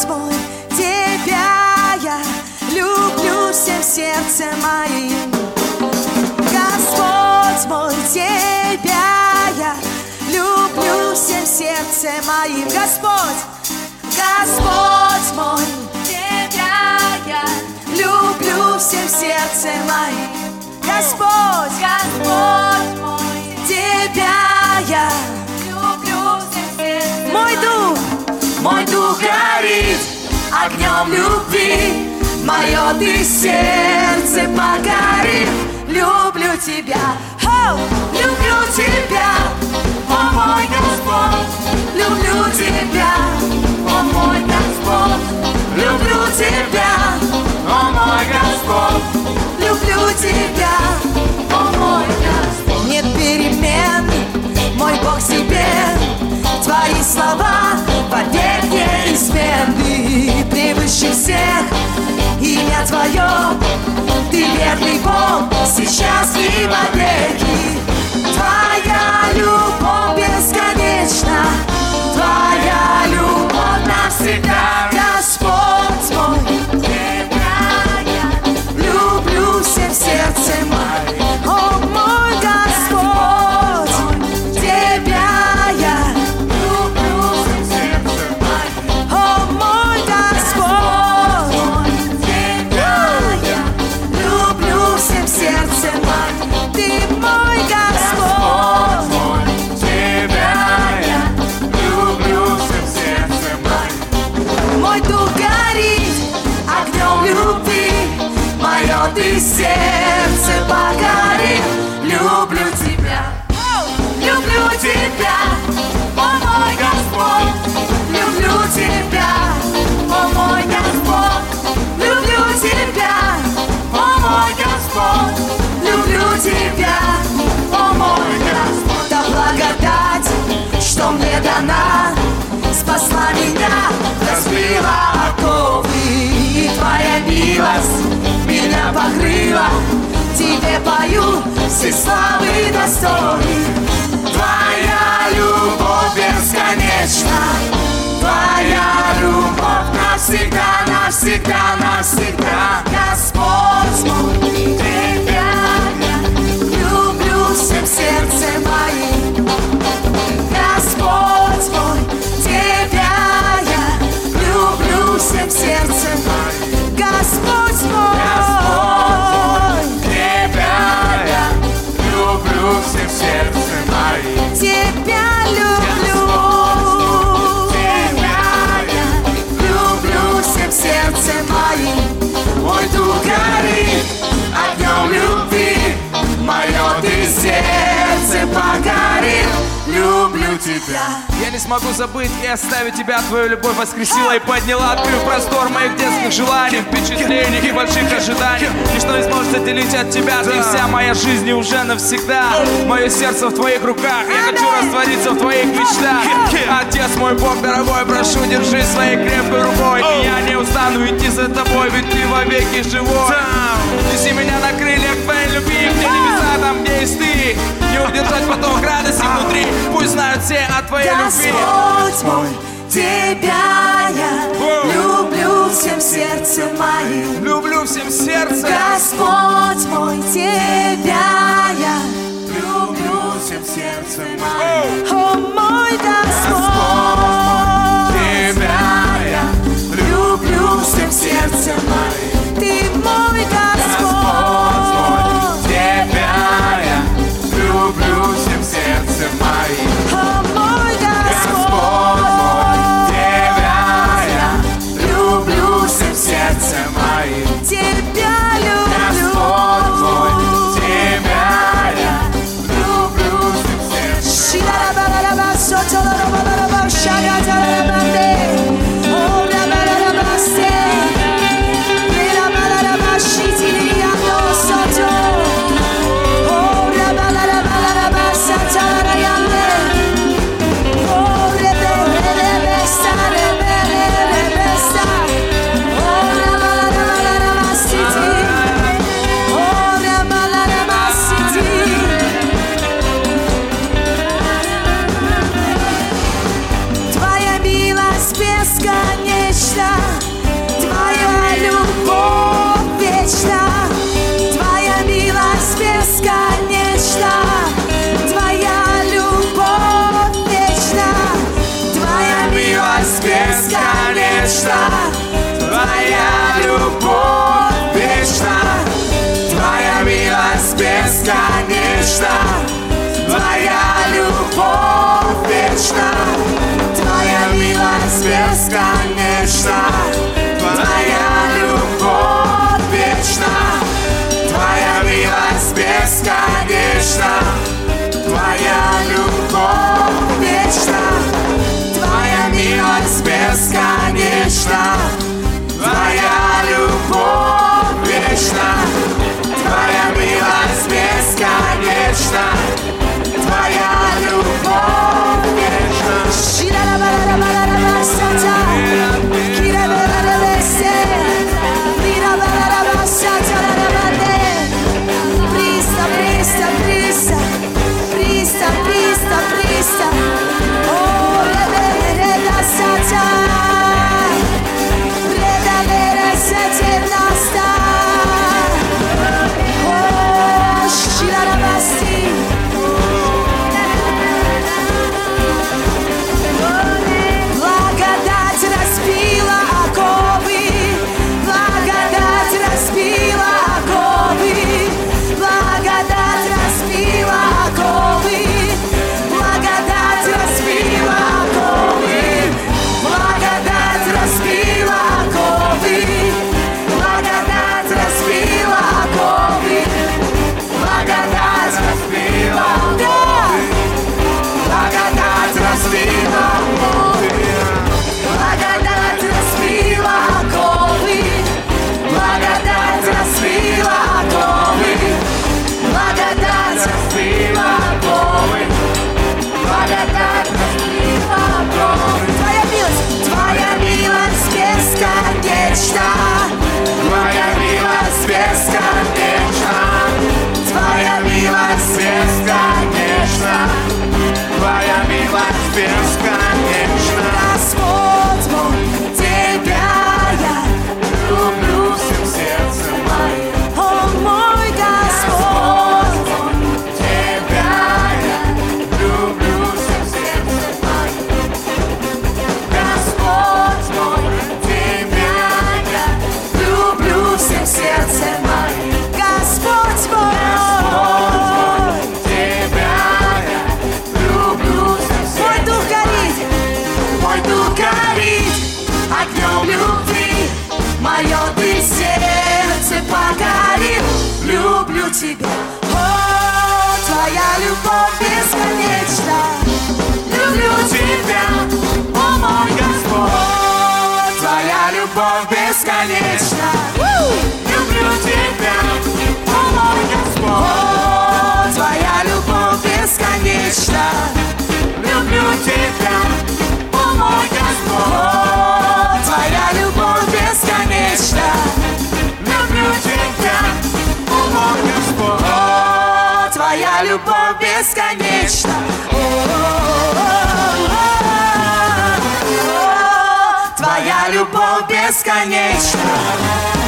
Господь мой, Тебя я люблю всем сердцем моим. Господь мой, Тебя я люблю всем сердцем моим. Господь, Господь мой, Тебя я люблю всем сердцем моим. Господь, Господь мой, Тебя я люблю всем сердцем моим. Мой дух горит огнем любви, мое ты сердце покорит. Люблю Тебя, люблю Тебя, о мой Господь. Люблю Тебя, о мой Господь. Люблю Тебя, о мой Господь. Люблю Тебя, о мой Господь. Нет перемен, мой Бог себе. Твои слова вовек неизменны, превыше всех имя Твое. Ты верный Бог, сейчас и вовеки. Твоя любовь бесконечна, Твоя любовь навсегда. Господь мой, Тебя я люблю всем сердцем моим. О мой Господь, Тебя я люблю всем сердцем моим. О мой Господь, Тебя я люблю всем сердцем моим. Ты мой Господь, Тебя я люблю всем сердцем моим. Мой дух горит огнем любви, мое ты сердце покорит. Люблю Тебя, люблю Тебя, о мой Господь. Люблю Тебя, о мой Господь. Люблю Тебя, о мой Господь. Люблю Тебя, о мой Господь. Та благодать, что мне дана, спасла меня, разбила оковы. И Твоя милость меня покрыла. Тебе пою, все славы достойны. Твоя любовь бесконечна, Твоя любовь навсегда, навсегда, навсегда. Господь мой, Тебя я люблю всем сердцем моим. Господь мой, Тебя я люблю всем сердцем моим. Господь мой, Тебя я люблю всем сердцем моим. Тебя люблю. Тебя я Люблю всем сердцем моим. Мой дух горит огнем любви, мое ты сердце покорит. Люблю Тебя. Я не смогу забыть и оставить Тебя. Твою любовь воскресила и подняла, открыв простор моих детских желаний, впечатлений и больших ожиданий. Ничто не сможет отделить от Тебя. Ты вся моя жизнь и уже навсегда. Мое сердце в Твоих руках, я хочу раствориться в Твоих мечтах. Отец мой Бог дорогой, прошу, держи своей крепкой рукой. И я не устану идти за Тобой, ведь Ты вовеки живой. Неси меня на крыльях Твоей любви, где небеса, там, где есть Ты. Не удержать поток радости внутри, пусть знают все о Твоей любви. Господь мой, Тебя я люблю всем сердцем моим. Люблю всем сердцем. Господь мой, Тебя я люблю всем сердцем моим. О мой Господь, Тебя я люблю всем сердцем моим. Ты мой Господь, Тебя я люблю всем сердцем моим. о мой Господь Господь, Тебя я люблю всем сердцем моим. Тебя Господь мой, люблю. Тебя я люблю всем сердцем. Shira-ra-ba-ra-ra-ba, soto-ra-ra-ba-ra-ra-ba, shaga-ta-ra-ra-ba-de. бесконечно. вечна, Твоя любовь вечна, Твоя милость бесконечна, Твоя любовь вечна, Твоя милость бесконечна, Твоя любовь вечна, Твоя милость бесконечна, Твоя любовь вечна, Твоя милость бесконечна, Твоя любовь вечна, Твоя милость бесконечна, Твоя любовь вечна. Благодать разбила оковы, благодать разбила оковы, благодать разбила оковы, благодать разбила оковы, благодать разбила оковы, благодать разбила оковы, благодать разбила оковы, благодать разбила оковы, благодать разбила оковы, благодать разбила оковы, благодать разбила оковы, благодать разбила оковы. Твоя милость бесконечна, Твоя милость бесконечна, Твоя милость бесконечна, Твоя милость бесконечна. Господь мой, Тебя я Люблю всем сердцем моим, о мой Господь. Тебя я люблю всем сердцем моим. Господь мой, Тебя я Люблю всем сердцем моим, Господь мой. Тебя я люблю всем сердцем. Мой дух горит огнем любви, мое ты сердце покорил. Люблю тебя, о, Твоя любовь бесконечна. Люблю тебя, о мой Господь. Твоя любовь бесконечна. Люблю тебя, о мой Господь. Твоя любовь бесконечна. Люблю тебя, о мой Господь. Твоя любовь бесконечна. Люблю тебя, о мой Господь. Твоя любовь бесконечна. Твоя любовь бесконечна.